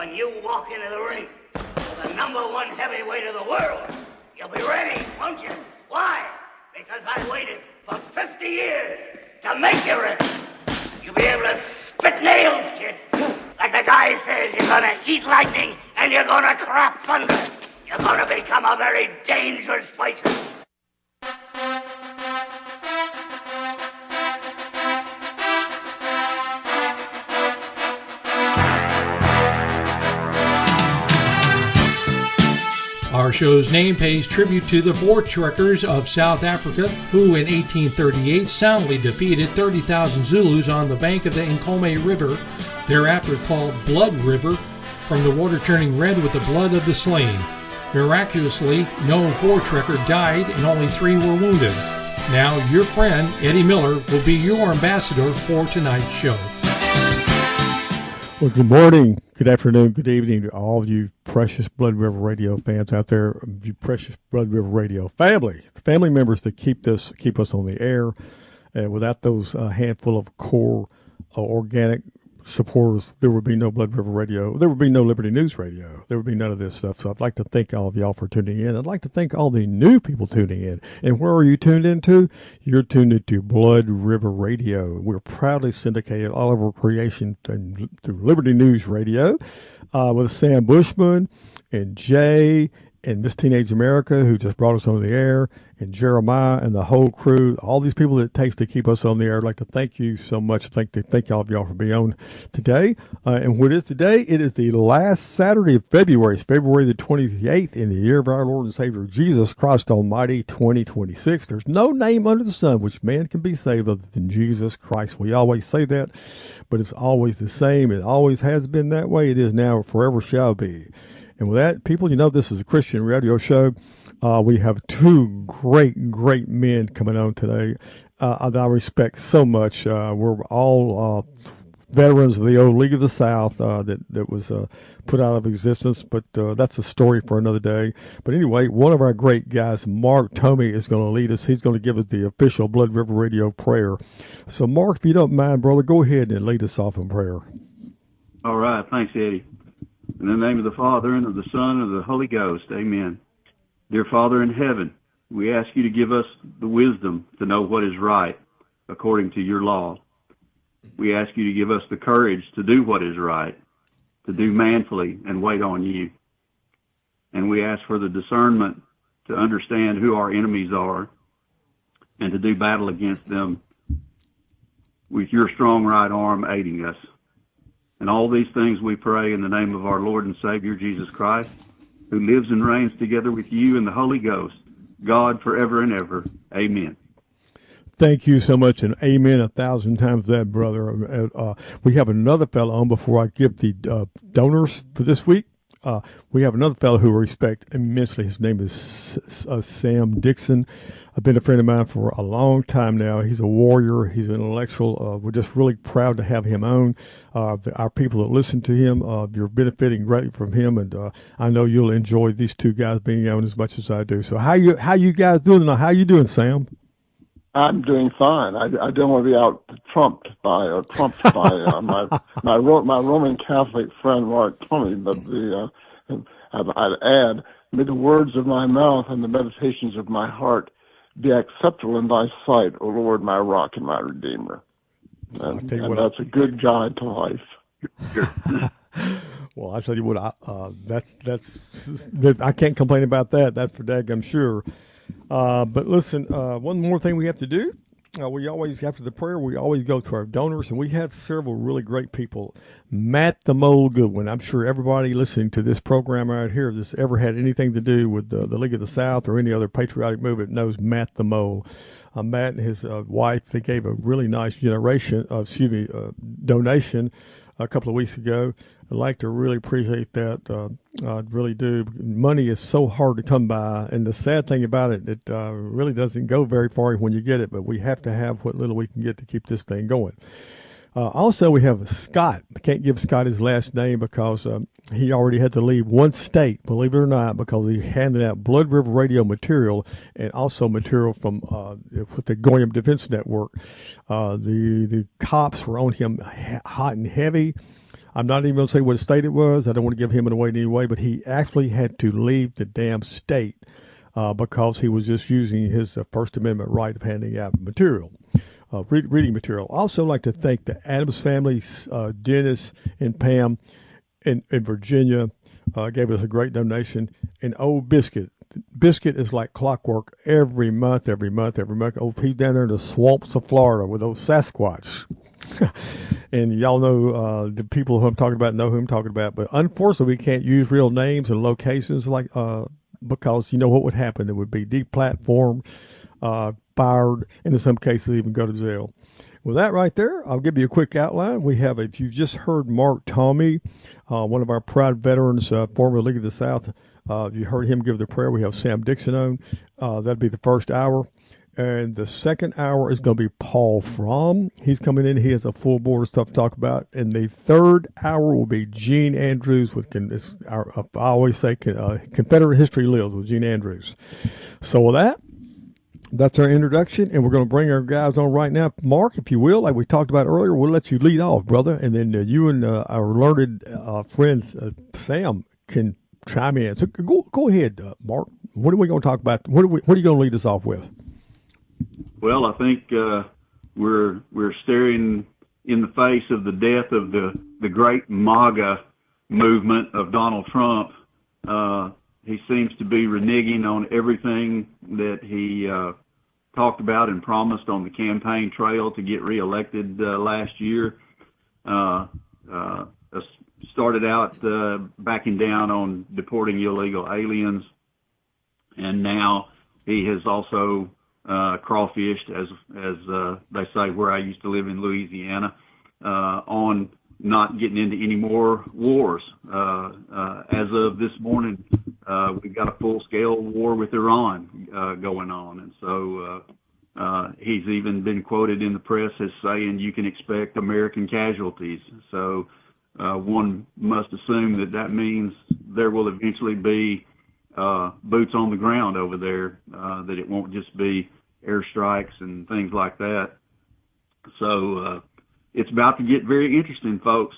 when you walk into the ring with the #1 heavyweight of the world, you'll be ready, won't you? Why? Because I waited for 50 years to make you ready. You'll be able to spit nails, kid. Like the guy says, you're gonna eat lightning and you're gonna crap thunder. You're gonna become a very dangerous person. Our show's name pays tribute to the Voortrekkers of South Africa, who in 1838 soundly defeated 30,000 Zulus on the bank of the Nkomo River, thereafter called Blood River, from the water turning red with the blood of the slain. Miraculously, no Voortrekker died and only 3 were wounded. Now, your friend, Eddie Miller, will be your ambassador for tonight's show. Well, good morning, good afternoon, good evening to all of you precious Blood River Radio fans out there, you precious Blood River Radio family members that keep us on the air. Without those handful of core organic supporters, there would be no Blood River Radio. There would be no Liberty News Radio. There would be none of this stuff. So I'd like to thank all of y'all for tuning in. I'd like to thank all the new people tuning in. And where are you tuned into? You're tuned into Blood River Radio. We're proudly syndicated all of our creation through Liberty News Radio with Sam Bushman and Jay and Miss Teenage America, who just brought us on the air, and Jeremiah and the whole crew, all these people that it takes to keep us on the air. I'd like to thank you so much. Thank all of y'all for being on today. And what is today? It is the last Saturday of February. It's February the 28th in the year of our Lord and Savior, Jesus Christ Almighty, 2026. There's no name under the sun which man can be saved other than Jesus Christ. We always say that, but it's always the same. It always has been that way. It is now, forever shall be. And with that, people, you know this is a Christian radio show. We have 2 great men coming on today that I respect so much. We're all veterans of the old League of the South that was put out of existence, but that's a story for another day. But anyway, one of our great guys, Mark Tomey, is going to lead us. He's going to give us the official Blood River Radio prayer. So, Mark, if you don't mind, brother, go ahead and lead us off in prayer. All right. Thanks, Eddie. In the name of the Father, and of the Son, and of the Holy Ghost, amen. Dear Father in heaven, we ask you to give us the wisdom to know what is right according to your law. We ask you to give us the courage to do what is right, to do manfully and wait on you. And we ask for the discernment to understand who our enemies are and to do battle against them with your strong right arm aiding us. And all these things we pray in the name of our Lord and Savior, Jesus Christ, who lives and reigns together with you in the Holy Ghost, God forever and ever. Amen. Thank you so much, and amen 1,000 times that, brother. We have another fellow on before I give the donors for this week. We have another fellow who I respect immensely. His name is Sam Dixon. I've been a friend of mine for a long time now. He's a warrior. He's an intellectual. We're just really proud to have him on. Our people that listen to him, you're benefiting greatly from him, and I know you'll enjoy these 2 guys being on as much as I do. So how you guys doing? How you doing, Sam? I'm doing fine. I don't want to be out trumped by my Roman Catholic friend Mark Tomey, but I'd add, may the words of my mouth and the meditations of my heart be acceptable in thy sight, O Lord, my rock and my redeemer. And that's a good guide to life. Well, I tell you what, I can't complain about that. That's for daggum sure. But listen, one more thing we have to do. We always, after the prayer, we always go to our donors, and we have several really great people. Matt the Mole Goodwin. I'm sure everybody listening to this program right here that's ever had anything to do with the League of the South or any other patriotic movement knows Matt the Mole. Matt and his wife, they gave a really nice donation a couple of weeks ago. I'd like to really appreciate that. I really do. Money is so hard to come by, and the sad thing about it, it really doesn't go very far when you get it, but we have to have what little we can get to keep this thing going. Also, we have Scott. I can't give Scott his last name because he already had to leave one state, believe it or not, because he handed out Blood River Radio material and also material from with the Goyam Defense Network. The cops were on him hot and heavy. I'm not even going to say what state it was. I don't want to give him it away in any way, but he actually had to leave the damn state because he was just using his First Amendment right of handing out material, reading material. I also like to thank the Adams family, Dennis and Pam in Virginia, gave us a great donation. And old Biscuit. Biscuit is like clockwork every month. Oh, he's down there in the swamps of Florida with those Sasquatch. And y'all know the people who I'm talking about know who I'm talking about. But unfortunately, we can't use real names and locations like because you know what would happen. It would be deplatformed, fired, and in some cases even go to jail. With that right there, I'll give you a quick outline. We have, if you've just heard Mark Tommy, one of our proud veterans, former League of the South. You heard him give the prayer. We have Sam Dixon on. That'd be the first hour. And the second hour is going to be Paul Fromm. He's coming in. He has a full board of stuff to talk about. And the third hour will be Gene Andrews with, I always say, Confederate History Lives with Gene Andrews. So with that, that's our introduction. And we're going to bring our guys on right now. Mark, if you will, like we talked about earlier, we'll let you lead off, brother. And then you and our learned friend Sam can chime in. So go ahead, Mark. What are we going to talk about? What are you going to lead us off with? Well, I think we're staring in the face of the death of the great MAGA movement of Donald Trump. He seems to be reneging on everything that he talked about and promised on the campaign trail to get reelected last year. Started out backing down on deporting illegal aliens, and now he has also crawfished, as they say where I used to live in Louisiana, on not getting into any more wars. As of this morning, we've got a full-scale war with Iran going on, and so he's even been quoted in the press as saying you can expect American casualties. So one must assume that means there will eventually be boots on the ground over there, that it won't just be airstrikes and things like that. So it's about to get very interesting, folks.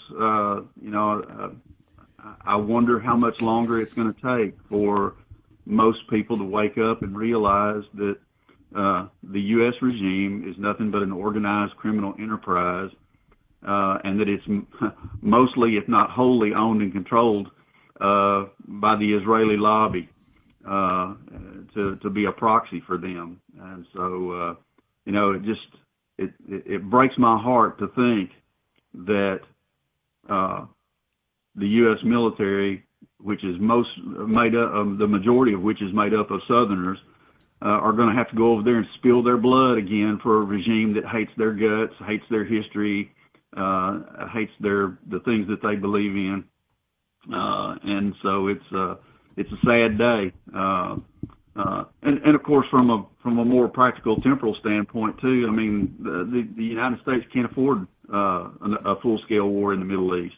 I wonder how much longer it's going to take for most people to wake up and realize that the U.S. regime is nothing but an organized criminal enterprise, and that it's mostly, if not wholly, owned and controlled by the Israeli lobby to be a proxy for them. And so, it breaks my heart to think that the U.S. military, which is the majority of which is made up of Southerners, are going to have to go over there and spill their blood again for a regime that hates their guts, hates their history, hates the things that they believe in. And so it's a sad day. And of course, from a more practical temporal standpoint too, I mean, the United States can't afford a full-scale war in the Middle East.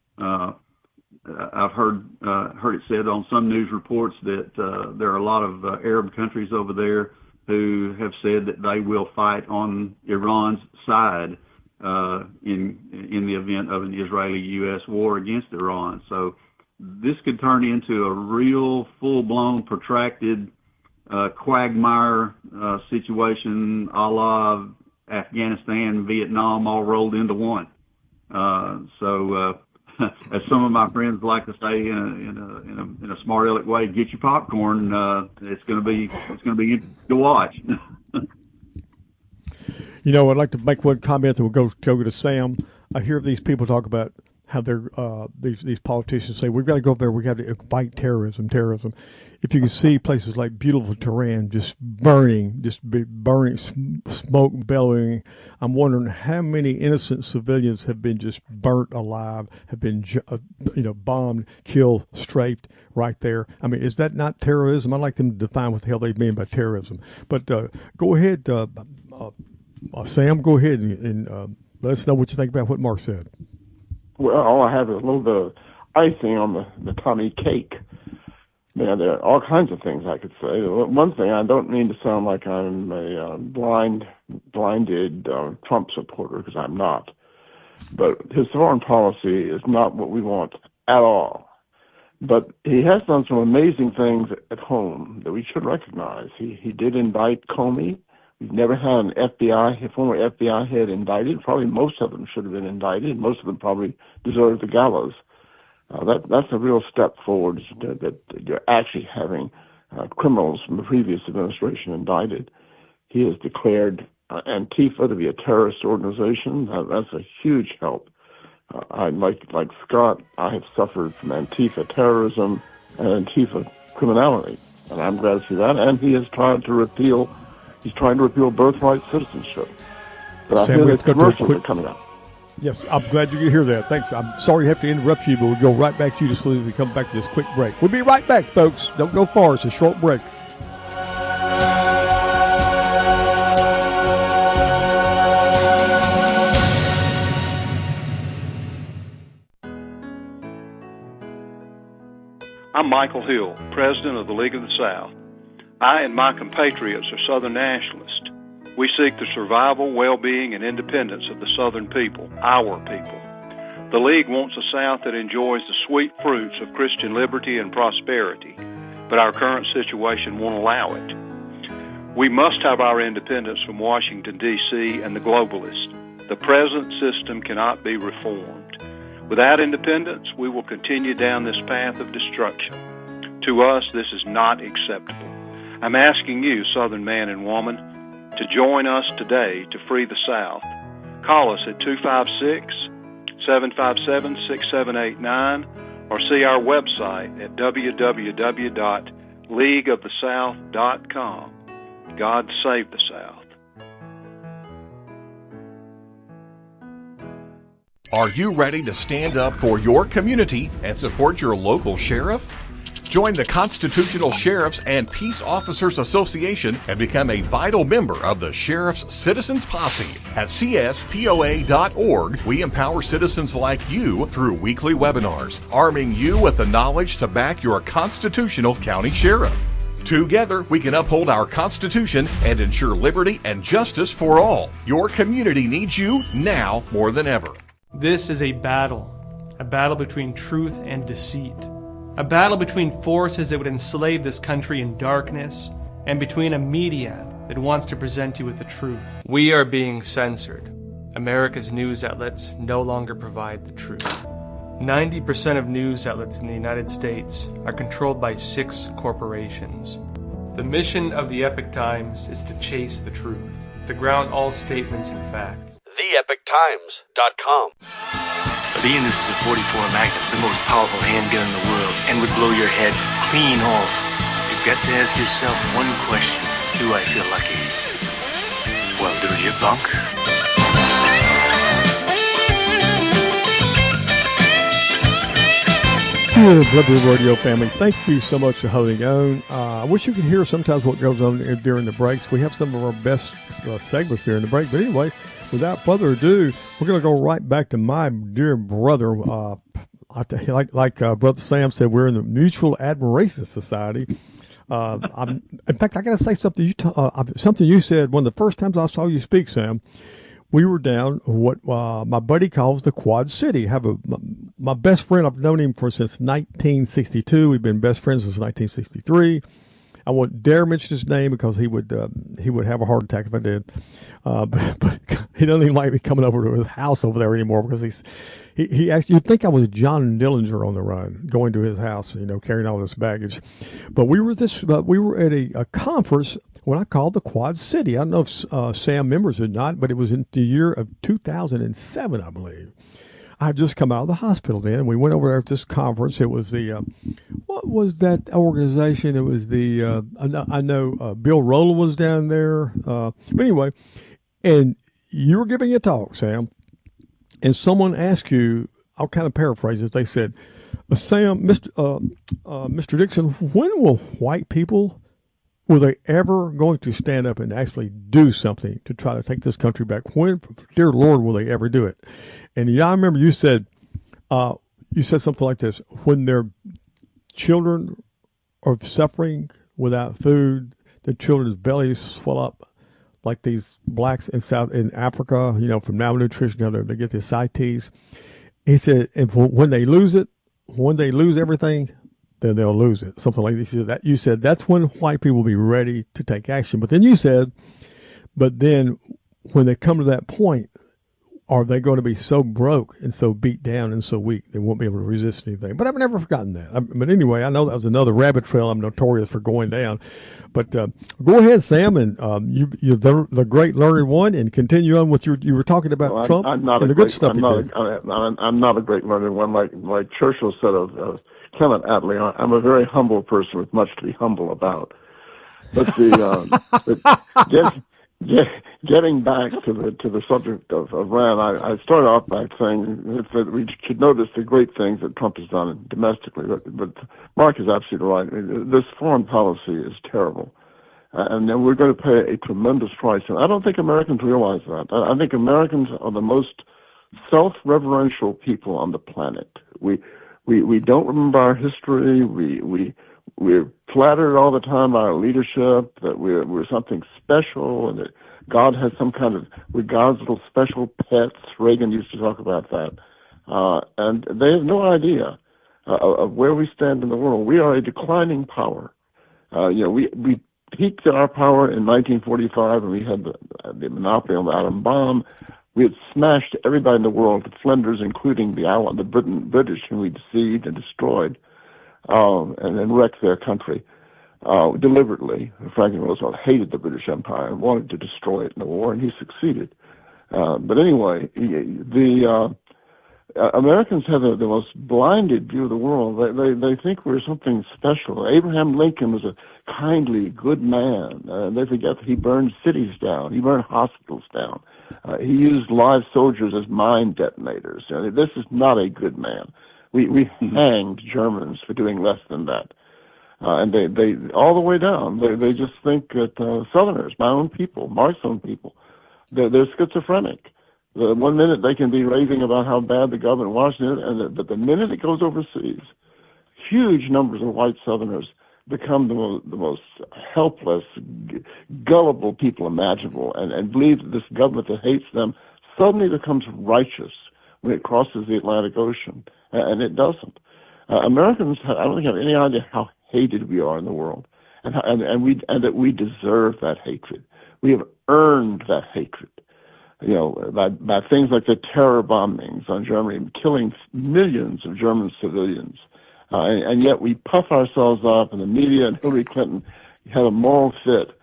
I've heard it said on some news reports that there are a lot of Arab countries over there who have said that they will fight on Iran's side in the event of an Israeli-U.S. war against Iran. So this could turn into a real full-blown, protracted quagmire situation a la Afghanistan, Vietnam, all rolled into one. As some of my friends like to say in a smart aleck way, get your popcorn. It's going to be interesting to watch. I'd like to make one comment that we'll go to Sam. I hear these people talk about how they're these politicians say we've got to go over there, we got to fight terrorism. If you can see places like beautiful Tehran just burning, smoke bellowing, I'm wondering how many innocent civilians have been just burnt alive, have been bombed, killed, strafed right there. I mean, is that not terrorism? I'd like them to define what the hell they mean by terrorism. But go ahead, Sam. Go ahead and let us know what you think about what Mark said. Well, all I have is a little bit of icing on the Tommy cake. Yeah, there are all kinds of things I could say. One thing, I don't mean to sound like I'm a blinded Trump supporter, because I'm not. But his foreign policy is not what we want at all. But he has done some amazing things at home that we should recognize. He did indict Comey. We've never had a former FBI head indicted. Probably most of them should have been indicted. Most of them probably deserve the gallows. That's a real step forward, that you're actually having criminals from the previous administration indicted. He has declared Antifa to be a terrorist organization. That's a huge help. Like Scott, I have suffered from Antifa terrorism and Antifa criminality, and I'm glad to see that. And he has tried to repeal. He's trying to repeal birthright citizenship. But Sam, I hear the commercials are coming up. Yes, I'm glad you could hear that. Thanks. I'm sorry to have to interrupt you, but we'll go right back to you as soon as we come back to this quick break. We'll be right back, folks. Don't go far. It's a short break. I'm Michael Hill, President of the League of the South. I and my compatriots are Southern nationalists. We seek the survival, well-being, and independence of the Southern people, our people. The League wants a South that enjoys the sweet fruits of Christian liberty and prosperity, but our current situation won't allow it. We must have our independence from Washington, D.C. and the globalists. The present system cannot be reformed. Without independence, we will continue down this path of destruction. To us, this is not acceptable. I'm asking you, Southern man and woman, to join us today to free the South. Call us at 256-757-6789 or see our website at www.leagueofthesouth.com. God save the South. Are you ready to stand up for your community and support your local sheriff? Join the Constitutional Sheriffs and Peace Officers Association and become a vital member of the Sheriff's Citizens Posse. At cspoa.org, we empower citizens like you through weekly webinars, arming you with the knowledge to back your constitutional county sheriff. Together, we can uphold our Constitution and ensure liberty and justice for all. Your community needs you now more than ever. This is a battle between truth and deceit. A battle between forces that would enslave this country in darkness and between a media that wants to present you with the truth. We are being censored. America's news outlets no longer provide the truth. 90% of news outlets in the United States are controlled by 6 corporations. The mission of the Epoch Times is to chase the truth, to ground all statements in fact. TheEpochTimes.com. Being this is a .44 Magnum, the most powerful handgun in the world, and would blow your head clean off. You've got to ask yourself one question. Do I feel lucky? Well, do you, punk? Dear Blood River Radio family, thank you so much for holding on. I wish you could hear sometimes what goes on during the breaks. We have some of our best segments during the break. But anyway, without further ado, we're going to go right back to my dear brother. Like Brother Sam said, we're in the Mutual Admiration Society. In fact, I got to say something. Something you said one of the first times I saw you speak, Sam. We were down what my buddy calls the Quad City. My best friend. I've known him since 1962. We've been best friends since 1963. I won't dare mention his name because he would have a heart attack if I did. But he doesn't even like me coming over to his house over there anymore because he actually, you'd think I was John Dillinger on the run, going to his house, carrying all this baggage. But we were at a conference what I called the Quad City. I don't know if Sam remembers or not, but it was in the year of 2007, I believe. I had just come out of the hospital then, and we went over there to this conference. It was the, what was that organization? It was the, I know Bill Rowland was down there. But anyway, and you were giving a talk, Sam, and someone asked you, I'll kind of paraphrase it. They said, Sam, Mr. Dixon, when will white people, were they ever going to stand up and actually do something to try to take this country back? When, dear Lord, will they ever do it? And I remember you said something like this: when their children are suffering without food, the children's bellies swell up like these blacks in Africa, from malnutrition, they get the ascites. He said, and when they lose it, when they lose everything, then they'll lose it. Something like this. You said that's when white people will be ready to take action. But then you said, but then when they come to that point, are they going to be so broke and so beat down and so weak they won't be able to resist anything? But I've never forgotten that. But anyway, I know that was another rabbit trail I'm notorious for going down. But go ahead, Sam, and you're the great learned one, and continue on with you were talking about Trump and the good stuff he did. I'm not a great learned one. Like Churchill said of Clement Attlee, I'm a very humble person with much to be humble about. But getting back to the subject of Iran, I started off by saying that we should notice the great things that Trump has done domestically. But Mark is absolutely right. This foreign policy is terrible. And then we're going to pay a tremendous price. And I don't think Americans realize that. I think Americans are the most self-reverential people on the planet. We don't remember our history. We're flattered all the time by our leadership that we're something special and that God has we're God's little special pets. Reagan used to talk about that. And they have no idea of where we stand in the world. We are a declining power. We peaked at our power in 1945 when we had the monopoly on the atom bomb. We had smashed everybody in the world, the Flinders, including the British, whom we deceived and destroyed. And then wrecked their country deliberately. Franklin Roosevelt hated the British Empire and wanted to destroy it in the war, and he succeeded. But anyway, the Americans have the most blinded view of the world. They think we're something special. Abraham Lincoln was a kindly, good man. They forget that he burned cities down. He burned hospitals down. He used live soldiers as mine detonators. This is not a good man. We hanged Germans for doing less than that. And they all the way down, they just think that Southerners, my own people, Mark's own people, they're schizophrenic. The 1 minute they can be raving about how bad the government in Washington is, and the minute it goes overseas, huge numbers of white Southerners become the most helpless, gullible people imaginable, and believe that this government that hates them suddenly becomes righteous when it crosses the Atlantic Ocean, and it doesn't. Americans, I don't think, have any idea how hated we are in the world, and that we deserve that hatred. We have earned that hatred, by things like the terror bombings on Germany, killing millions of German civilians, and yet we puff ourselves up, and the media and Hillary Clinton had a moral fit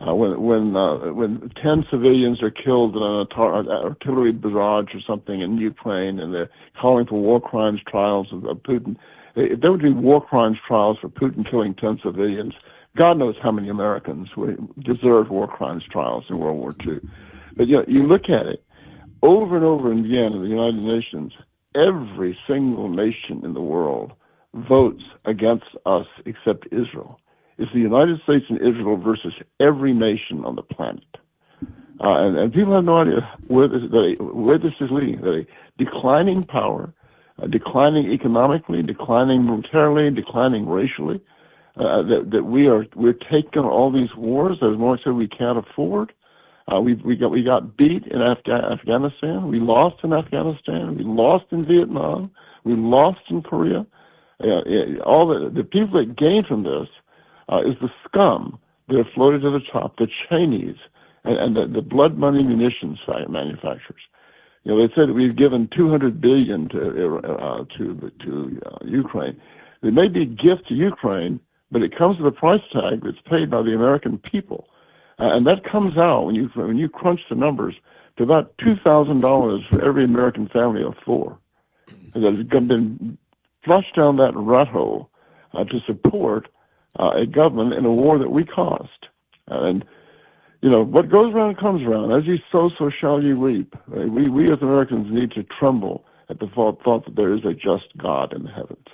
when 10 civilians are killed in an artillery barrage or something in Ukraine, and they're calling for war crimes trials of Putin. If there would be war crimes trials for Putin killing 10 civilians, God knows how many Americans deserve war crimes trials in World War II. But you look at it, over and over again in the United Nations, every single nation in the world votes against us except Israel. It's the United States and Israel versus every nation on the planet. And people have no idea where this is leading. They're declining power, declining economically, declining militarily, declining racially. That we're taking all these wars, as Mark said, we can't afford. We got beat in Afghanistan. We lost in Afghanistan. We lost in Vietnam. We lost in Korea. All the people that gain from this is the scum that have floated to the top, the Chinese and the blood money munitions manufacturers. They said that we've given $200 billion to Ukraine. It may be a gift to Ukraine, but it comes with a price tag that's paid by the American people. And that comes out when you crunch the numbers to about $2,000 for every American family of four that has been flushed down that rat hole to support a government in a war that we caused. And what goes around comes around. As you sow, so shall you reap. We as Americans need to tremble at the thought that there is a just God in the heavens.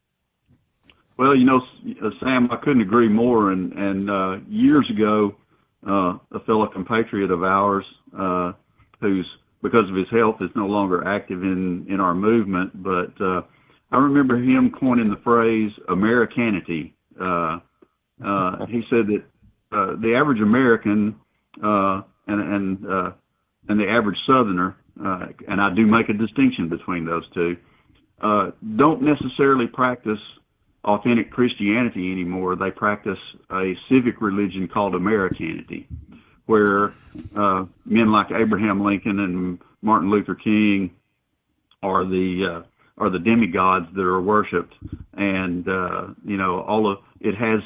Well, Sam, I couldn't agree more. And years ago, a fellow compatriot of ours, who's, because of his health, is no longer active in our movement, but I remember him coining the phrase Americanity. He said that the average American, and and the average Southerner, and I do make a distinction between those two, don't necessarily practice authentic Christianity anymore. They practice a civic religion called Americanity, where men like Abraham Lincoln and Martin Luther King are the demigods that are worshipped, and all of it has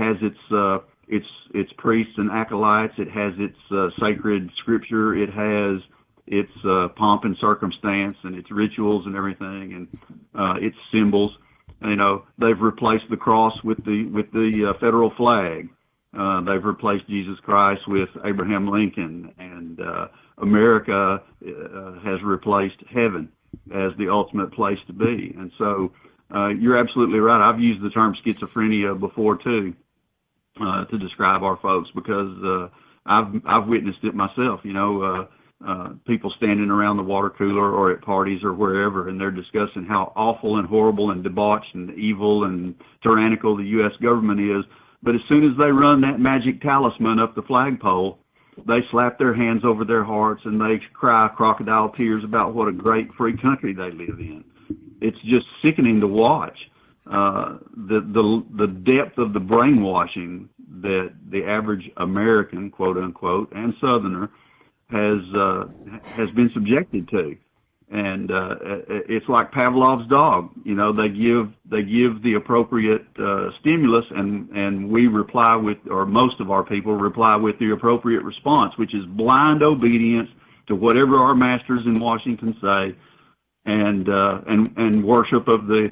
its priests and acolytes. It has its sacred scripture. It has its pomp and circumstance and its rituals and everything, and its symbols. They've replaced the cross with the federal flag. They've replaced Jesus Christ with Abraham Lincoln, and America has replaced heaven as the ultimate place to be. And so you're absolutely right. I've used the term schizophrenia before too to describe our folks, because I've witnessed it myself. People standing around the water cooler or at parties or wherever, and they're discussing how awful and horrible and debauched and evil and tyrannical the U.S. government is. But as soon as they run that magic talisman up the flagpole, they slap their hands over their hearts and they cry crocodile tears about what a great free country they live in. It's just sickening to watch the depth of the brainwashing that the average American, quote unquote, and Southerner has been subjected to. And it's like Pavlov's dog. They give the appropriate stimulus, and we reply with, or most of our people reply with the appropriate response, which is blind obedience to whatever our masters in Washington say, and worship of the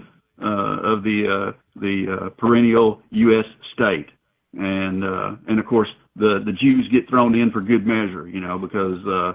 perennial U.S. state. And of course the Jews get thrown in for good measure, because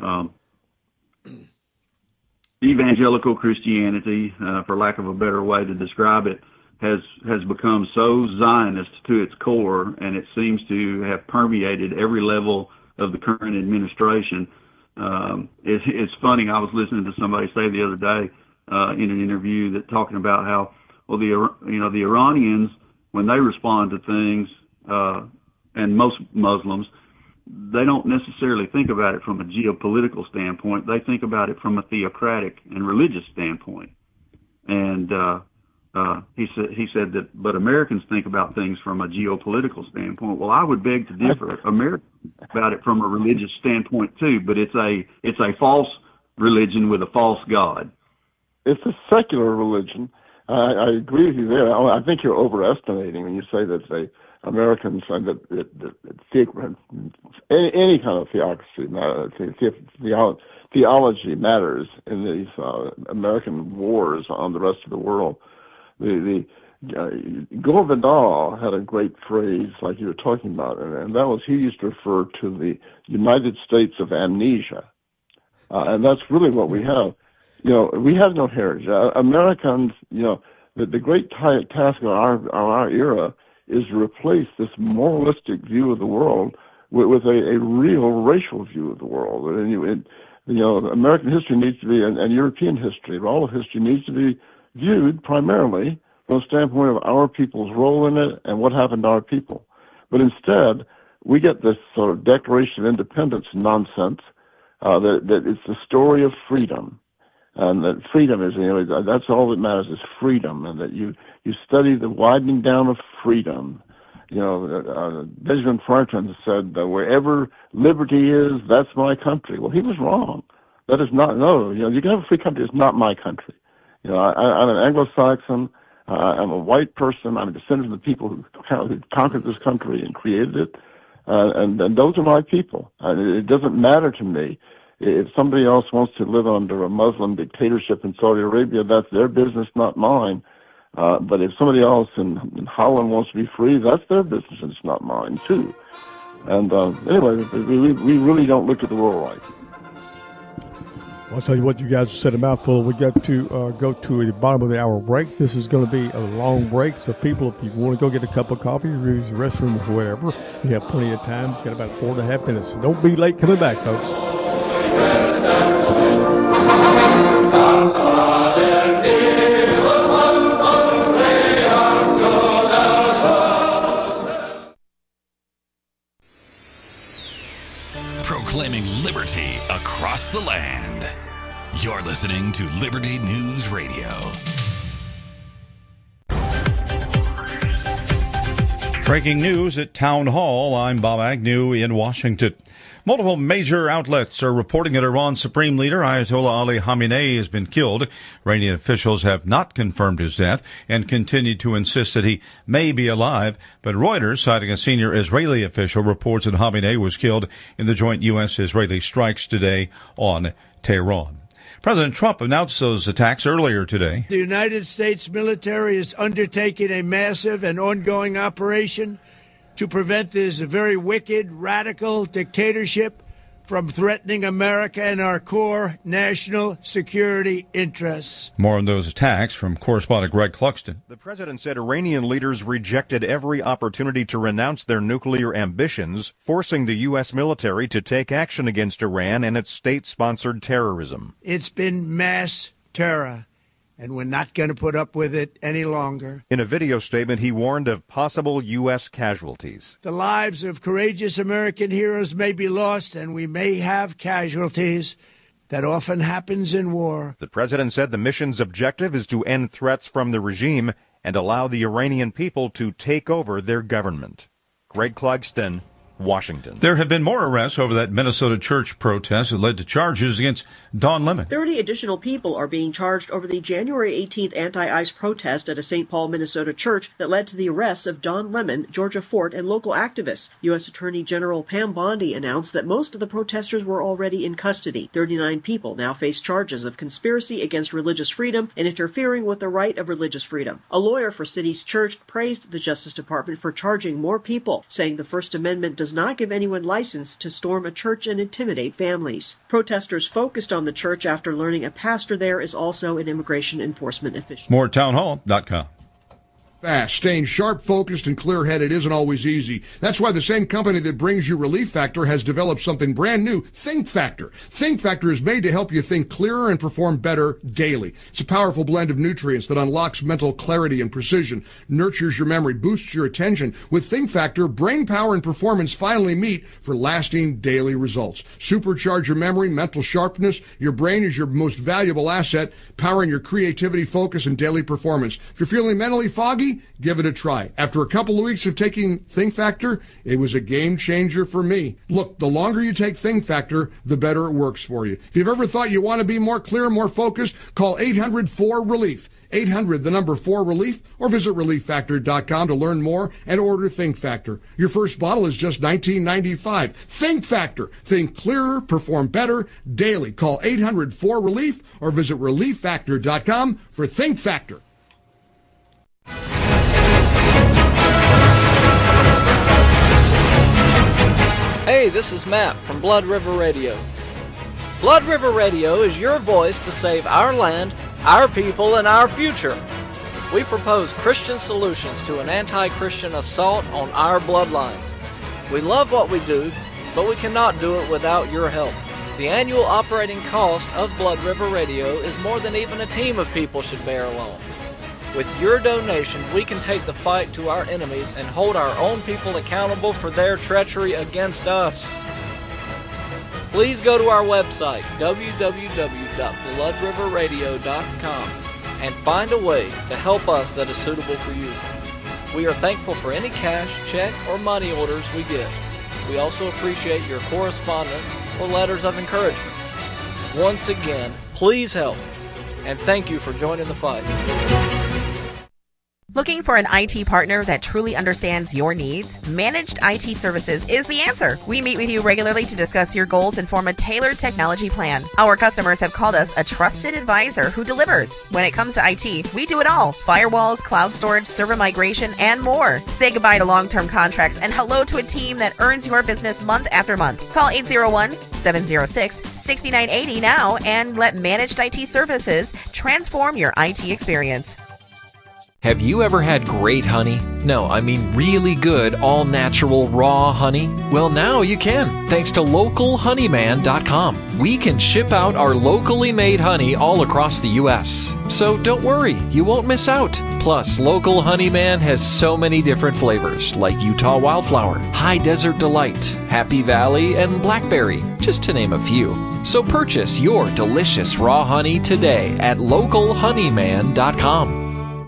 evangelical Christianity, for lack of a better way to describe it, has become so Zionist to its core, and it seems to have permeated every level of the current administration. It's funny. I was listening to somebody say the other day in an interview that talking about how, well, the Iranians, when they respond to things, and most Muslims, they don't necessarily think about it from a geopolitical standpoint. They think about it from a theocratic and religious standpoint. And he said that, but Americans think about things from a geopolitical standpoint. Well, I would beg to differ. Americans think about it from a religious standpoint too, but it's a false religion with a false God. It's a secular religion. I agree with you there. I think you're overestimating when you say that Americans find that any kind of theology matters in these American wars on the rest of the world. Gore Vidal had a great phrase like you were talking about, and that was, he used to refer to the United States of amnesia, and that's really what we have. We have no heritage. Americans, the great task of our era is to replace this moralistic view of the world with a real racial view of the world. And American history needs to be, and European history, all of history needs to be viewed primarily from the standpoint of our people's role in it and what happened to our people. But instead, we get this sort of Declaration of Independence nonsense, that it's the story of freedom. And that freedom is, that's all that matters, is freedom, and that you study the widening down of freedom. Benjamin Franklin said, wherever liberty is, that's my country. Well, he was wrong. That is not, no, you can have a free country, it's not my country. I'm an Anglo-Saxon, I'm a white person, I'm a descendant of the people who conquered this country and created it, and those are my people. It doesn't matter to me. If somebody else wants to live under a Muslim dictatorship in Saudi Arabia, that's their business, not mine. But if somebody else in Holland wants to be free, that's their business, and it's not mine, too. And anyway, we really don't look at the world right. Well, I'll tell you what, you guys said a mouthful. We got to go to the bottom of the hour break. This is going to be a long break, so people, if you want to go get a cup of coffee or use the restroom or whatever, you have plenty of time. You've got about 4.5 minutes. So don't be late coming back, folks. proclaiming liberty across the land. You're listening to Liberty News Radio. Breaking news at Town Hall. I'm Bob Agnew in Washington. Multiple major outlets are reporting that Iran's supreme leader, Ayatollah Ali Khamenei, has been killed. Iranian officials have not confirmed his death and continue to insist that he may be alive. But Reuters, citing a senior Israeli official, reports that Khamenei was killed in the joint U.S.-Israeli strikes today on Tehran. President Trump announced those attacks earlier today. The United States military is undertaking a massive and ongoing operation to prevent this very wicked, radical dictatorship from threatening America and our core national security interests. More on those attacks from correspondent Greg Cluxton. The president said Iranian leaders rejected every opportunity to renounce their nuclear ambitions, forcing the U.S. military to take action against Iran and its state-sponsored terrorism. It's been mass terror, and we're not going to put up with it any longer. In a video statement, he warned of possible U.S. casualties. The lives of courageous American heroes may be lost, and we may have casualties. That often happens in war. The president said the mission's objective is to end threats from the regime and allow the Iranian people to take over their government. Greg Clugston, Washington. There have been more arrests over that Minnesota church protest that led to charges against Don Lemon. 30 additional people are being charged over the January 18th anti-ICE protest at a St. Paul, Minnesota church that led to the arrests of Don Lemon, Georgia Fort, and local activists. U.S. Attorney General Pam Bondi announced that most of the protesters were already in custody. 39 people now face charges of conspiracy against religious freedom and interfering with the right of religious freedom. A lawyer for City's Church praised the Justice Department for charging more people, saying the First Amendment does not give anyone license to storm a church and intimidate families. Protesters focused on the church after learning a pastor there is also an immigration enforcement official. More at townhall.com. Fast, staying sharp, focused, and clear-headed isn't always easy. That's why the same company that brings you Relief Factor has developed something brand new, Think Factor. Think Factor is made to help you think clearer and perform better daily. It's a powerful blend of nutrients that unlocks mental clarity and precision, nurtures your memory, boosts your attention. With Think Factor, brain power and performance finally meet for lasting daily results. Supercharge your memory, mental sharpness. Your brain is your most valuable asset, powering your creativity, focus, and daily performance. If you're feeling mentally foggy, give it a try. After a couple of weeks of taking Think Factor, it was a game changer for me. Look, the longer you take Think Factor, the better it works for you. If you've ever thought you want to be more clear, more focused, call 800-4-RELIEF. 800, the number 4-RELIEF, or visit ReliefFactor.com to learn more and order Think Factor. Your first bottle is just $19.95. Think Factor. Think clearer, perform better daily. Call 800-4-RELIEF or visit ReliefFactor.com for Think Factor. Hey, this is Matt from Blood River Radio. Blood River Radio is your voice to save our land, our people, and our future. We propose Christian solutions to an anti-Christian assault on our bloodlines. We love what we do, but we cannot do it without your help. The annual operating cost of Blood River Radio is more than even a team of people should bear alone. With your donation, we can take the fight to our enemies and hold our own people accountable for their treachery against us. Please go to our website, www.bloodriverradio.com, and find a way to help us that is suitable for you. We are thankful for any cash, check, or money orders we get. We also appreciate your correspondence or letters of encouragement. Once again, please help, and thank you for joining the fight. Looking for an IT partner that truly understands your needs? Managed IT Services is the answer. We meet with you regularly to discuss your goals and form a tailored technology plan. Our customers have called us a trusted advisor who delivers. When it comes to IT, we do it all. Firewalls, cloud storage, server migration, and more. Say goodbye to long-term contracts and hello to a team that earns your business month after month. Call 801-706-6980 now and let Managed IT Services transform your IT experience. Have you ever had great honey? No, I mean really good, all-natural, raw honey? Well, now you can, thanks to LocalHoneyman.com. We can ship out our locally made honey all across the U.S. So don't worry, you won't miss out. Plus, Local Honeyman has so many different flavors, like Utah Wildflower, High Desert Delight, Happy Valley, and Blackberry, just to name a few. So purchase your delicious raw honey today at LocalHoneyman.com.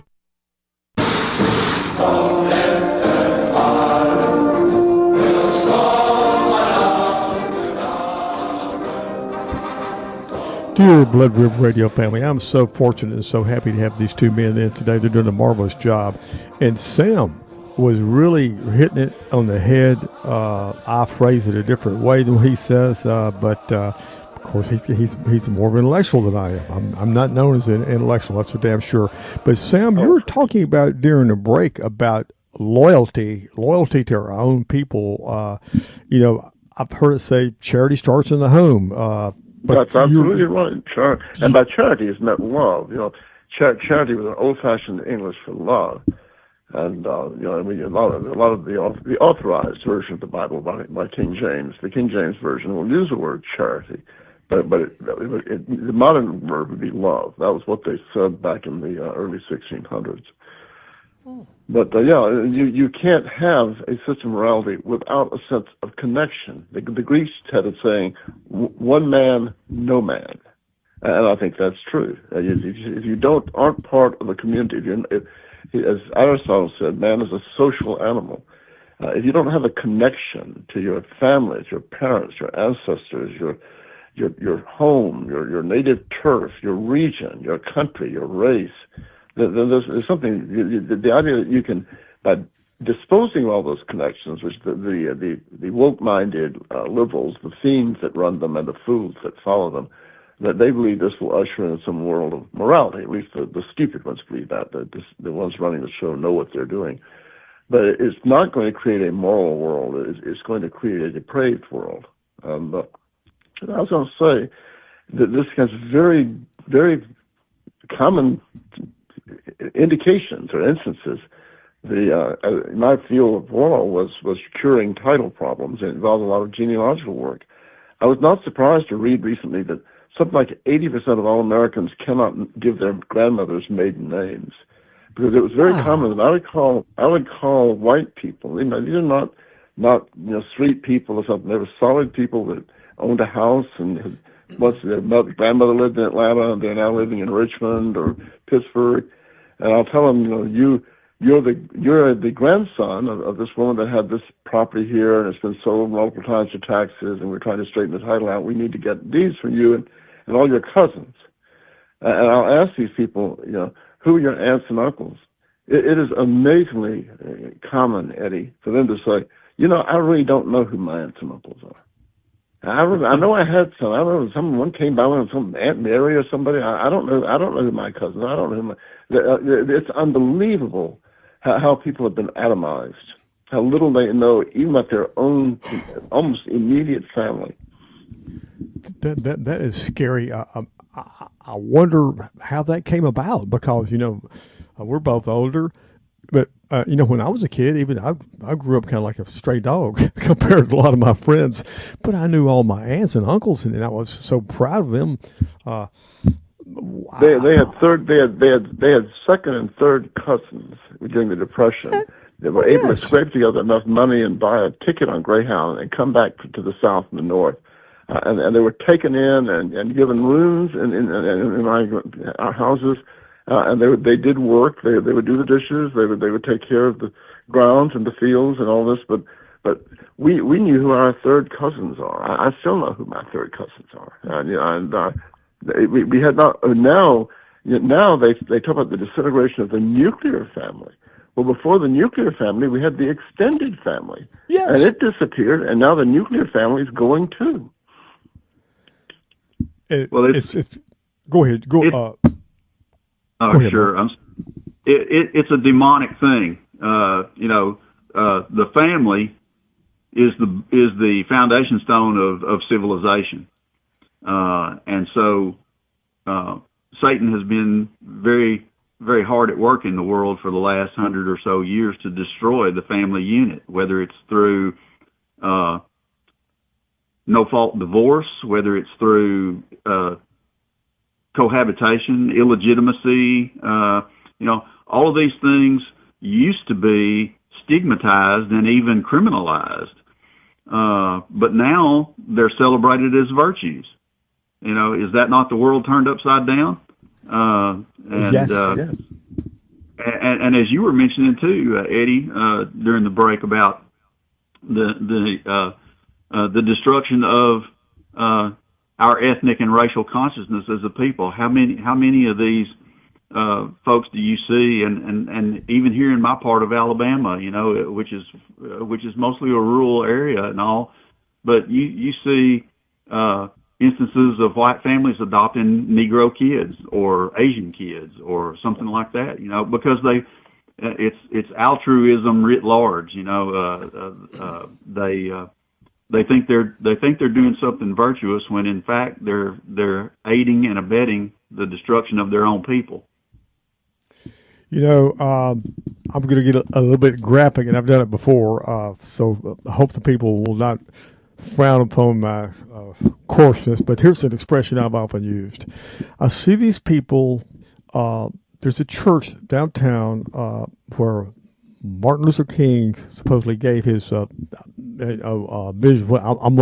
Dear Blood River Radio family, I'm so fortunate and so happy to have these two men in today. They're doing a marvelous job. And Sam was really hitting it on the head. I phrase it a different way than what he says, but of course he's more of an intellectual than I am. I'm not known as an intellectual, that's for damn sure. But Sam, you were talking about during the break about loyalty to our own people. I've heard it say charity starts in the home. That's absolutely right. And by charity is meant love. Charity was an old-fashioned English for love. And a lot of the authorized version of the Bible by King James, the King James version will use the word charity, but the modern word would be love. That was what they said back in the early 1600s. But you can't have a system of morality without a sense of connection. The Greeks had a saying, "One man, no man," and I think that's true. If you aren't part of a community, as Aristotle said, man is a social animal. If you don't have a connection to your family, to your parents, your ancestors, your home, your native turf, your region, your country, your race, then there's something. The idea that you can, by disposing of all those connections, which the woke-minded liberals, the fiends that run them and the fools that follow them, that they believe this will usher in some world of morality. At least the stupid ones believe that. The ones running the show know what they're doing. But it's not going to create a moral world. It's going to create a depraved world. I was going to say that this has very, very common indications or instances. My field of law was curing title problems. It involved a lot of genealogical work. I was not surprised to read recently that something like 80% of all Americans cannot give their grandmothers maiden names, because it was very common that I would call white people. These are not street people or something. They were solid people that owned a house and once their grandmother lived in Atlanta and they're now living in Richmond or Pittsburgh. And I'll tell them, you're the grandson of this woman that had this property here and it's been sold multiple times for taxes, and we're trying to straighten the title out. We need to get deeds from you and all your cousins. And I'll ask these people, who are your aunts and uncles? It is amazingly common, Eddie, for them to say, I really don't know who my aunts and uncles are. I know I had some. I remember someone came by with some Aunt Mary or somebody. I don't know who my cousins are. I don't know who it's unbelievable how people have been atomized, how little they know even about their own almost immediate family. That is scary. I wonder how that came about, because we're both older, but when I was a kid, even I grew up kind of like a stray dog compared to a lot of my friends, but I knew all my aunts and uncles, and I was so proud of them. They had second and third cousins during the Depression. They were able to scrape together enough money and buy a ticket on Greyhound and come back to the South and the North. And they were taken in and given rooms in our houses, and they did work. They would do the dishes. They would take care of the grounds and the fields and all this. But we knew who our third cousins are. I still know who my third cousins are. We had not. Now they talk about the disintegration of the nuclear family. Well, before the nuclear family, we had the extended family, and it disappeared. And now the nuclear family is going too. Go ahead. Go ahead, sure. It's a demonic thing. The family is the foundation stone of civilization, and so Satan has been very very hard at work in the world for the last 100 or so years to destroy the family unit, whether it's through no-fault divorce, whether it's through cohabitation, illegitimacy. All of these things used to be stigmatized and even criminalized. But now they're celebrated as virtues. Is that not the world turned upside down? Yes. And as you were mentioning too, Eddie, during the break about the destruction of our ethnic and racial consciousness as a people. How many of these folks do you see? And even here in my part of Alabama, which is mostly a rural area and all, but you see instances of white families adopting Negro kids or Asian kids or something like that, because it's altruism writ large. They think they're doing something virtuous when in fact they're aiding and abetting the destruction of their own people. I'm going to get a little bit graphic, and I've done it before, so I hope the people will not frown upon my coarseness, but here's an expression I've often used. I see these people, there's a church downtown where Martin Luther King supposedly gave his vision.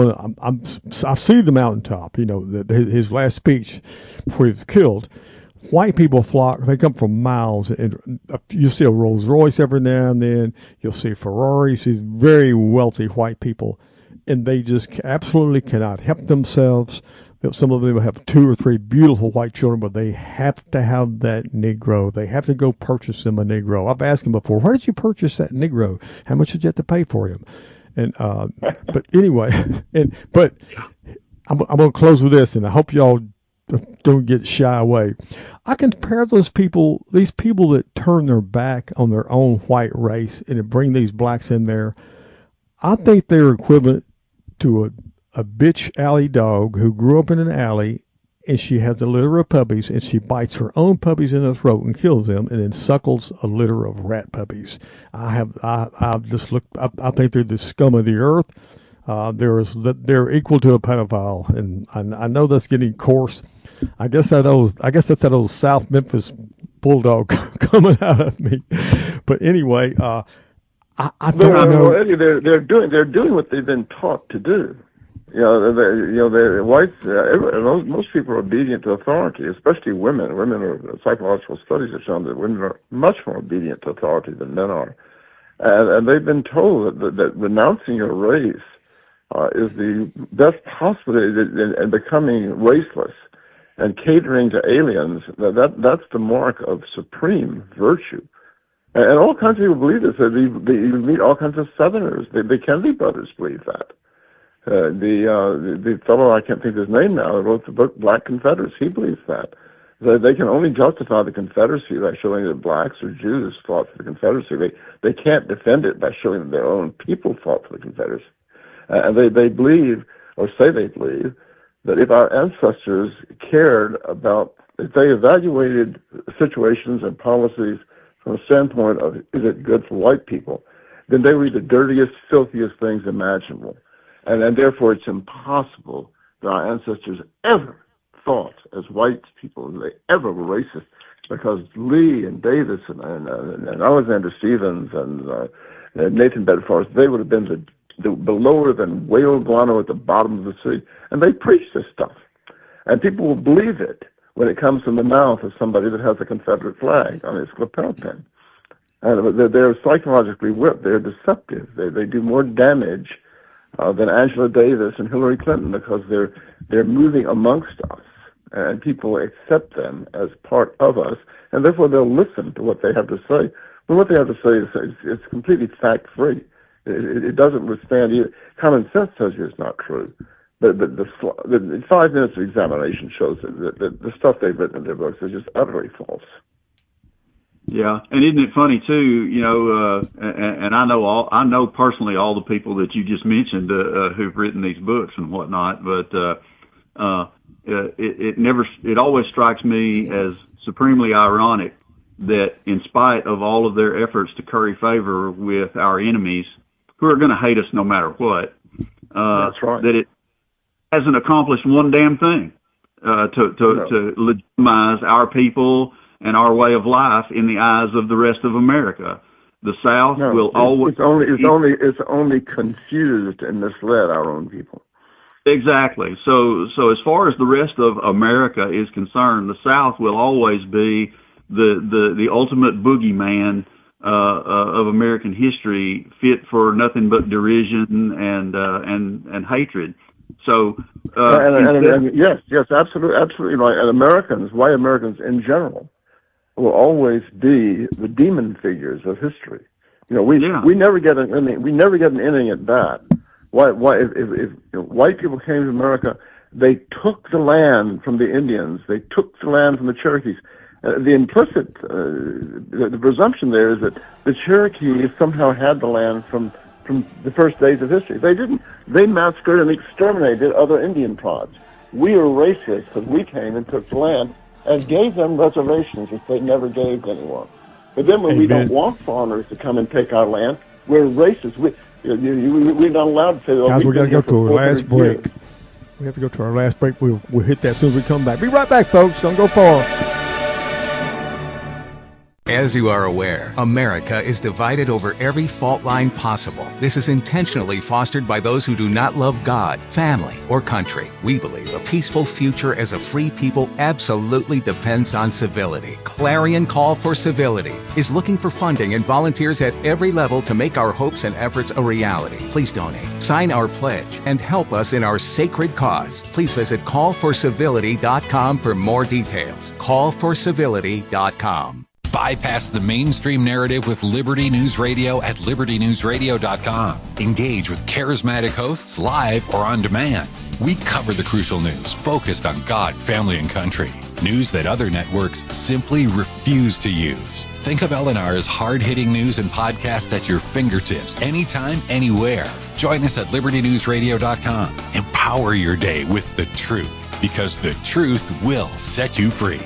I see the mountaintop, his last speech before he was killed. White people flock. They come from miles. And you see a Rolls Royce every now and then. You'll see Ferrari. You see very wealthy white people. And they just absolutely cannot help themselves. Some of them have 2 or 3 beautiful white children, but they have to have that Negro. They have to go purchase them a Negro. I've asked them before, where did you purchase that Negro? How much did you have to pay for him? And but anyway, but I'm going to close with this, and I hope y'all don't get shy away. I compare these people that turn their back on their own white race and bring these blacks in there. I think they're equivalent to a bitch alley dog who grew up in an alley, and she has a litter of puppies, and she bites her own puppies in the throat and kills them, and then suckles a litter of rat puppies. I've just looked. I think they're the scum of the earth. They're equal to a pedophile, and I know that's getting coarse. I guess that's that old South Memphis bulldog coming out of me. But anyway, I don't know. Eddie, they're doing what they've been taught to do. The whites. Most people are obedient to authority, especially women. Psychological studies have shown that women are much more obedient to authority than men are, and they've been told that renouncing your race is the best possibility in becoming raceless and catering to aliens. That's the mark of supreme virtue. And all kinds of people believe this. You meet all kinds of Southerners. The Kennedy brothers believe that. The fellow, I can't think of his name now, that wrote the book Black Confederates, he believes that. They can only justify the Confederacy by showing that blacks or Jews fought for the Confederacy. They can't defend it by showing that their own people fought for the Confederacy. And they believe, or say they believe, that if our ancestors cared about, if they evaluated situations and policies from a standpoint of, is it good for white people, then they were the dirtiest, filthiest things imaginable. And therefore it's impossible that our ancestors ever thought as white people, they ever were racist, because Lee and Davis and Alexander Stevens and Nathan Bedford, they would have been the lower than whale guano at the bottom of the sea. And they preach this stuff. And people will believe it when it comes from the mouth of somebody that has a Confederate flag on his lapel pin. And they're psychologically whipped. They're deceptive. They do more damage than Angela Davis and Hillary Clinton, because they're moving amongst us, and people accept them as part of us, and therefore they'll listen to what they have to say. Well, what they have to say is completely fact-free. It doesn't withstand either. Common sense tells you it's not true. But the 5 minutes of examination shows that the stuff they've written in their books is just utterly false. Yeah, and isn't it funny too? And I know personally all the people that you just mentioned who've written these books and whatnot. But it always strikes me as supremely ironic that in spite of all of their efforts to curry favor with our enemies, who are going to hate us no matter what, that's right. that it hasn't accomplished one damn thing to legitimize our people and our way of life in the eyes of the rest of America. The South will always... It's only confused and misled our own people. Exactly. So as far as the rest of America is concerned, the South will always be the ultimate boogeyman of American history, fit for nothing but derision and hatred. So yes, absolutely right. And white Americans in general, will always be the demon figures of history. We never get an inning at bat. If white people came to America, they took the land from the Indians, they took the land from the Cherokees. The implicit, the presumption there is that the Cherokees somehow had the land from the first days of history. They didn't. They massacred and exterminated other Indian tribes. We are racist because we came and took the land and gave them reservations which they never gave to anyone. But then when we don't want foreigners to come and take our land, we're racist. We're not allowed to say, guys, we got to go to our last break. We have to go to our last break. We'll hit that as soon as we come back. Be right back, folks. Don't go far. As you are aware, America is divided over every fault line possible. This is intentionally fostered by those who do not love God, family, or country. We believe a peaceful future as a free people absolutely depends on civility. Clarion Call for Civility is looking for funding and volunteers at every level to make our hopes and efforts a reality. Please donate, sign our pledge, and help us in our sacred cause. Please visit callforcivility.com for more details. Callforcivility.com. Bypass the mainstream narrative with Liberty News Radio at libertynewsradio.com. Engage with charismatic hosts live or on demand. We cover the crucial news focused on God, family, and country. News that other networks simply refuse to use. Think of LNR's hard-hitting news and podcasts at your fingertips, anytime, anywhere. Join us at libertynewsradio.com. Empower your day with the truth, because the truth will set you free.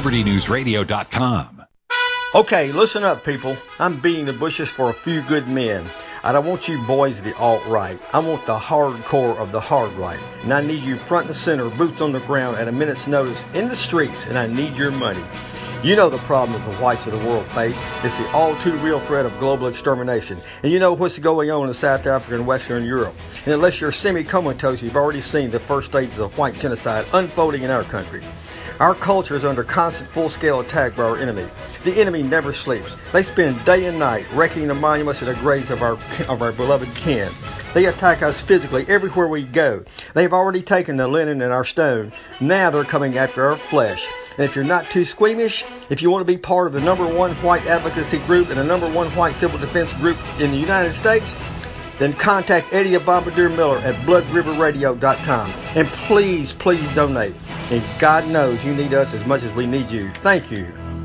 libertynewsradio.com. Okay, listen up, people. I'm beating the bushes for a few good men. I don't want you boys of the alt-right. I want the hardcore of the hard right. And I need you front and center, boots on the ground at a minute's notice in the streets, and I need your money. You know the problem that the whites of the world face. It's the all-too-real threat of global extermination. And you know what's going on in South Africa and Western Europe. And unless you're semi-comatose, you've already seen the first stages of white genocide unfolding in our country. Our culture is under constant full-scale attack by our enemy. The enemy never sleeps. They spend day and night wrecking the monuments and the graves of our beloved kin. They attack us physically everywhere we go. They've already taken the linen and our stone. Now they're coming after our flesh. And if you're not too squeamish, if you want to be part of the #1 white advocacy group and the #1 white civil defense group in the United States, then contact Eddie Bombardier Miller at bloodriverradio.com. And please, please donate. And God knows you need us as much as we need you. Thank you.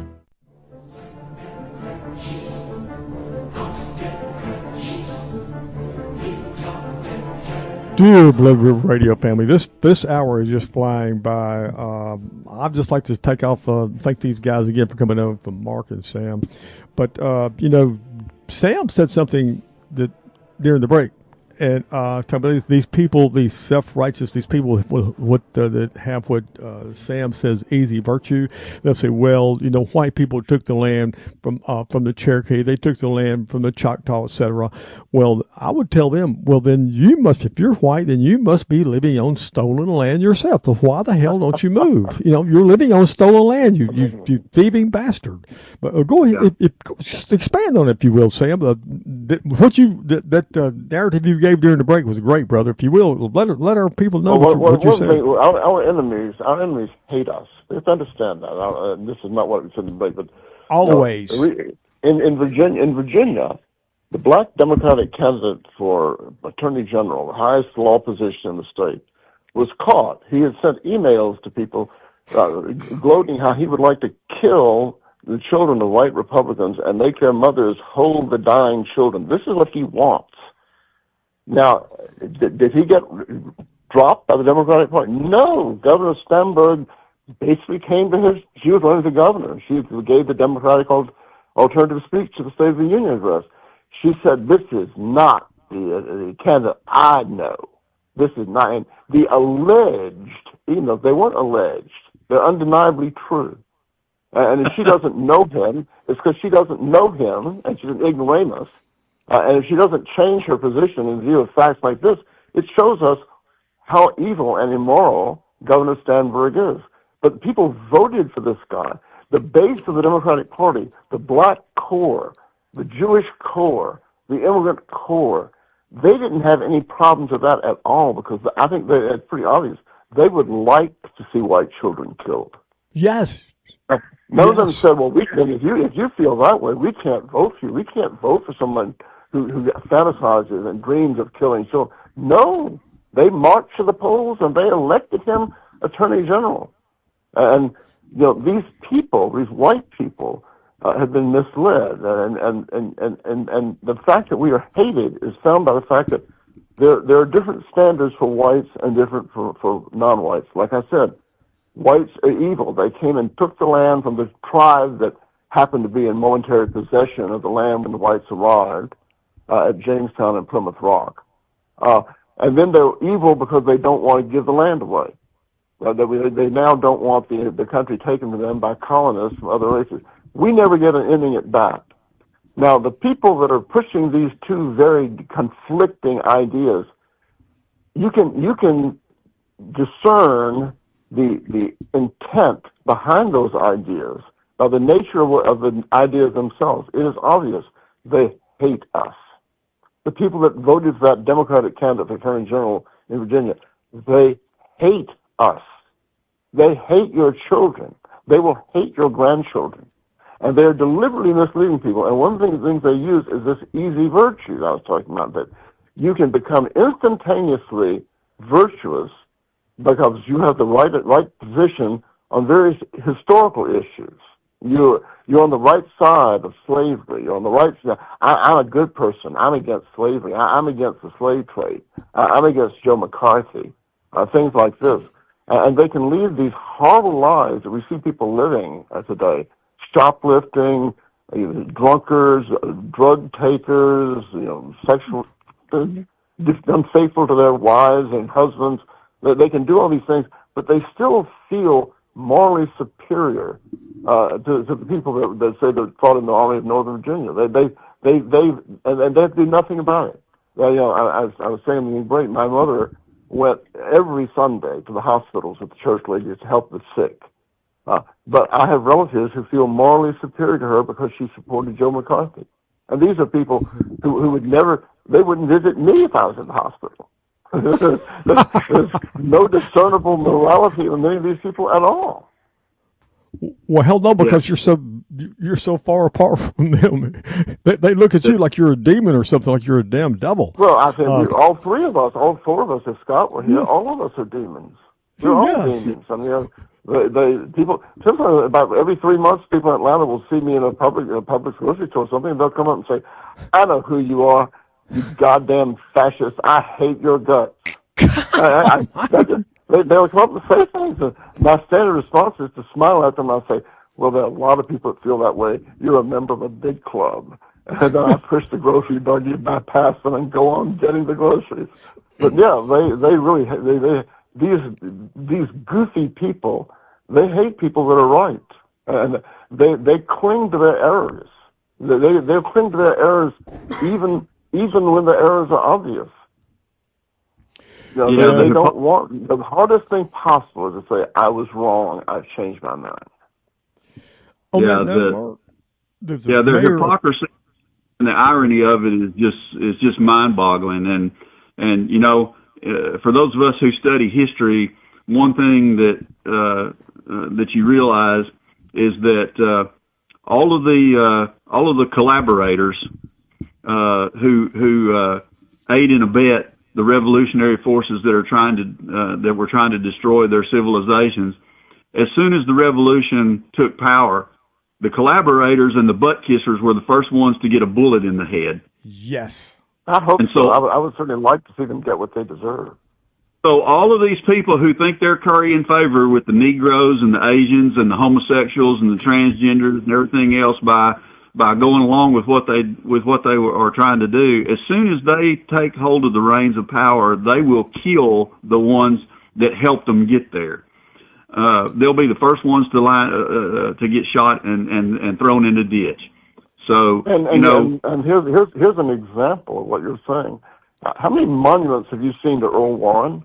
Dear Blood River Radio family, this hour is just flying by. I'd just like to take off, thank these guys again for coming over, from Mark and Sam. But, Sam said something that during the break, and talking about these people, these self-righteous, these people that have what Sam says easy virtue. They'll say, well, white people took the land from the Cherokee, they took the land from the Choctaw, etc. Well, I would tell them, well, then you must, if you're white, then you must be living on stolen land yourself. So why the hell don't you move? You're living on stolen land, you thieving bastard. But go ahead, just expand on it, if you will, Sam. That narrative you gave during the break was great, brother. If you will, let our people know what you said. Our enemies hate us. You have to understand that. This is not what we said in the break, but always in Virginia, the black Democratic candidate for Attorney General, the highest law position in the state, was caught. He had sent emails to people gloating how he would like to kill the children of white Republicans and make their mothers hold the dying children. This is what he wants. Now, did he get dropped by the Democratic Party? No. Governor Stemberg basically came to his, she was running for governor. She gave the Democratic alternative speech to the State of the Union address. She said, this is not the candidate I know. This is not, and the alleged, even though they weren't alleged, they're undeniably true. And if she doesn't know him, it's because she doesn't know him, and she's an ignoramus. And if she doesn't change her position in view of facts like this, it shows us how evil and immoral Governor Stanberg is. But people voted for this guy. The base of the Democratic Party, the black core, the Jewish core, the immigrant core, they didn't have any problems with that at all, because I think it's pretty obvious. They would like to see white children killed. Yes. None of them said, well, if you feel that way, we can't vote for you. We can't vote for someone who fantasizes and dreams of killing children. No, they marched to the polls and they elected him Attorney General. And these people, these white people, have been misled, and the fact that we are hated is found by the fact that there are different standards for whites and different for non-whites. Like I said, whites are evil. They came and took the land from the tribe that happened to be in momentary possession of the land when the whites arrived at Jamestown and Plymouth Rock. And then they're evil because they don't want to give the land away. They now don't want the country taken to them by colonists from other races. We never get an ending it back. Now, the people that are pushing these two very conflicting ideas, you can discern the intent behind those ideas, by the nature of the ideas themselves. It is obvious they hate us. The people that voted for that Democratic candidate for Attorney General in Virginia, they hate us. They hate your children. They will hate your grandchildren. And they're deliberately misleading people. And one of the things they use is this easy virtue that I was talking about, that you can become instantaneously virtuous because you have the right position on various historical issues. You're on the right side of slavery. You're on the right side. I'm a good person. I'm against slavery. I'm against the slave trade. I'm against Joe McCarthy. Things like this. And they can lead these horrible lives that we see people living today. Shoplifting, drunkards, drug takers, sexual, unfaithful to their wives and husbands. They can do all these things, but they still feel morally superior to the people that say they fought in the Army of Northern Virginia. They do nothing about it. I was saying in the break, my mother went every Sunday to the hospitals with the church ladies to help the sick. But I have relatives who feel morally superior to her because she supported Joe McCarthy. And these are people who would never, they wouldn't visit me if I was in the hospital. There's no discernible morality in many of these people at all. Well, hell no, because you're so far apart from them. They look at you like you're a demon or something, like you're a damn devil. Well, I think all three of us, all four of us, if Scott were here, all of us are demons. We're all demons. I mean, people, sometimes about every 3 months, people in Atlanta will see me in a public grocery store or something, and they'll come up and say, "I know who you are, you goddamn fascist. I hate your guts." They'll come up and say things. And my standard response is to smile at them. I'll say, "Well, there are a lot of people that feel that way. You're a member of a big club." And then I push the grocery buggy, bypass them, and go on getting the groceries. But yeah, they really these goofy people. They hate people that are right, and they cling to their errors. They cling to their errors even when the errors are obvious. They don't want, the hardest thing possible is to say, "I was wrong. I've changed my mind." Their hypocrisy and the irony of it is just mind-boggling. And for those of us who study history, one thing that you realize is that all of the collaborators who aid and abet the revolutionary forces that were trying to destroy their civilizations, as soon as the revolution took power, the collaborators and the butt kissers were the first ones to get a bullet in the head. Yes. I hope so. I would certainly like to see them get what they deserve. So all of these people who think they're currying favor with the Negroes and the Asians and the homosexuals and the transgenders and everything else by going along with what they are trying to do, as soon as they take hold of the reins of power, they will kill the ones that helped them get there. They'll be the first ones to get shot and thrown in a ditch. So and here's an example of what you're saying. How many monuments have you seen to Earl Warren?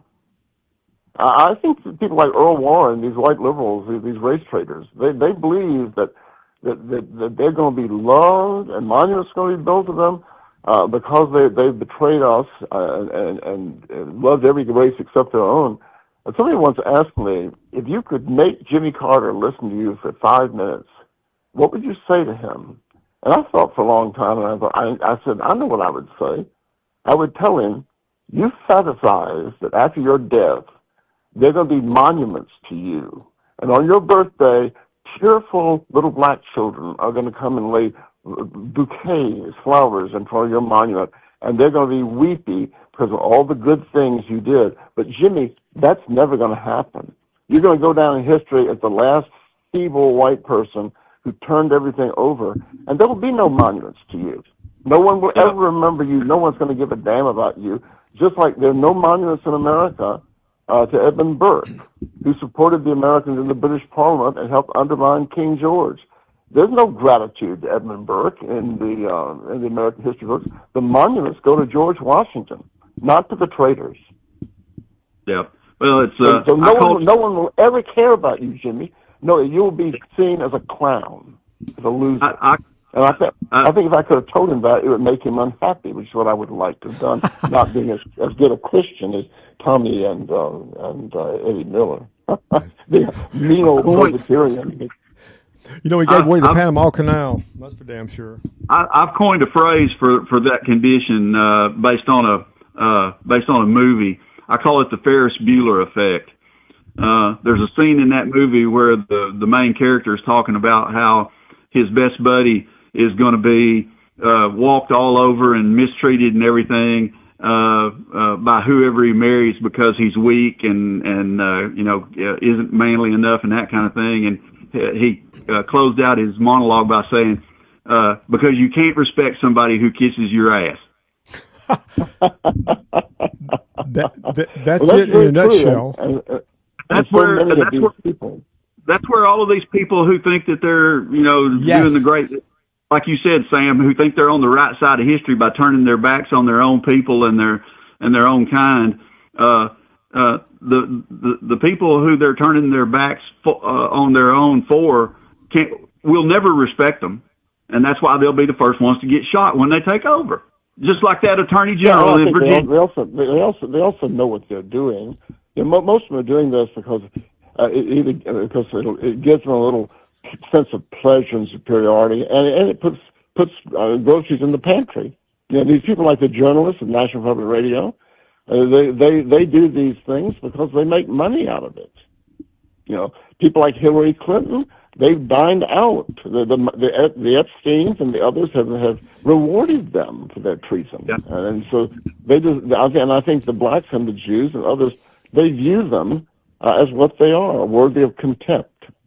I think that people like Earl Warren, these white liberals, these race traders, they believe that they're going to be loved and monuments are going to be built to them because they've betrayed us and loved every race except their own. And somebody once asked me, if you could make Jimmy Carter listen to you for 5 minutes, what would you say to him? And I thought for a long time, and I said, I know what I would say. I would tell him, you fantasize that after your death, there are going to be monuments to you. And on your birthday, cheerful little black children are going to come and lay bouquets, flowers in front of your monument. And they're going to be weepy because of all the good things you did. But, Jimmy, that's never going to happen. You're going to go down in history as the last feeble white person who turned everything over. And there will be no monuments to you. No one will ever remember you. No one's going to give a damn about you. Just like there are no monuments in America to Edmund Burke, who supported the Americans in the British Parliament and helped undermine King George. There's no gratitude to Edmund Burke in the American history books. The monuments go to George Washington, not to the traitors. Yeah. Well, it's so no one will ever care about you, Jimmy. No, you will be seen as a clown, as a loser. And I think if I could have told him that, it would make him unhappy, which is what I would like to have done, not being as good a Christian as Tommy and Eddie Miller. The mean old Presbyterian. You know, he gave away the Panama Canal. That's for damn sure. I've coined a phrase for that condition based on a movie. I call it the Ferris Bueller effect. There's a scene in that movie where the main character is talking about how his best buddy is going to be walked all over and mistreated and everything by whoever he marries because he's weak and isn't manly enough and that kind of thing. And he closed out his monologue by saying, because you can't respect somebody who kisses your ass. That's it in a nutshell. That's where all of these people who think that they're, doing the great, like you said, Sam, who think they're on the right side of history by turning their backs on their own people and their own kind. The people who they're turning their backs on their own will never respect them, and that's why they'll be the first ones to get shot when they take over. Just like that Attorney General in Virginia. They also know what they're doing. Most of them are doing this because it gives them a little sense of pleasure and superiority, and it puts groceries in the pantry. These people like the journalists of National Public Radio, they do these things because they make money out of it. People like Hillary Clinton, they've dined out. The Epsteins and the others have rewarded them for their treason, and so they do. And I think the blacks and the Jews and others, they view them as what they are, worthy of contempt.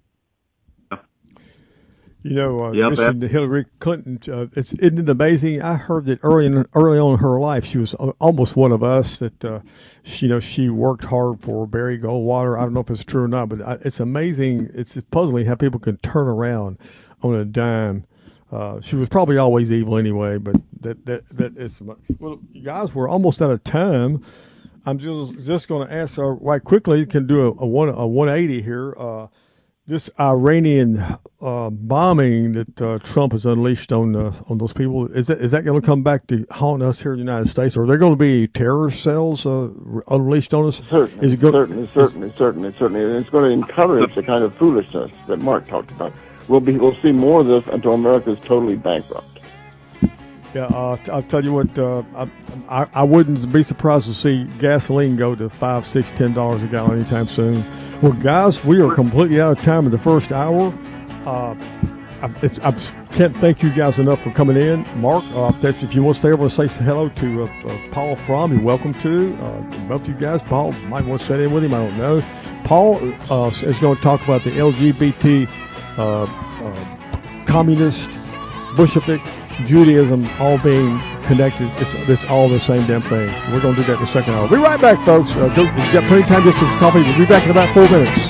Mentioned Hillary Clinton. Isn't it amazing? I heard that early on in her life, she was almost one of us. That she worked hard for Barry Goldwater. I don't know if it's true or not, but it's amazing. It's puzzling how people can turn around on a dime. She was probably always evil anyway, but that is. Well, guys, we're almost out of time. I'm just going to ask right quickly. You can do a 180 here. This Iranian bombing that Trump has unleashed on those people, is that going to come back to haunt us here in the United States? Are there going to be terror cells unleashed on us? Certainly. And it's going to encourage the kind of foolishness that Mark talked about. We'll see more of this until America is totally bankrupt. Yeah, I'll tell you what. I wouldn't be surprised to see gasoline go to $5, $6, $10 a gallon anytime soon. Well, guys, we are completely out of time in the first hour. I can't thank you guys enough for coming in. Mark, if you want to stay over and say hello to Paul Fromm, you're welcome to. Both of you guys. Paul might want to sit in with him. I don't know. Paul is going to talk about the LGBT, communist, Bolshevik, Judaism all being connected. It's all the same damn thing. We're going to do that in the second hour. We'll be right back, folks. You've got plenty of time to get some coffee. We'll be back in about 4 minutes.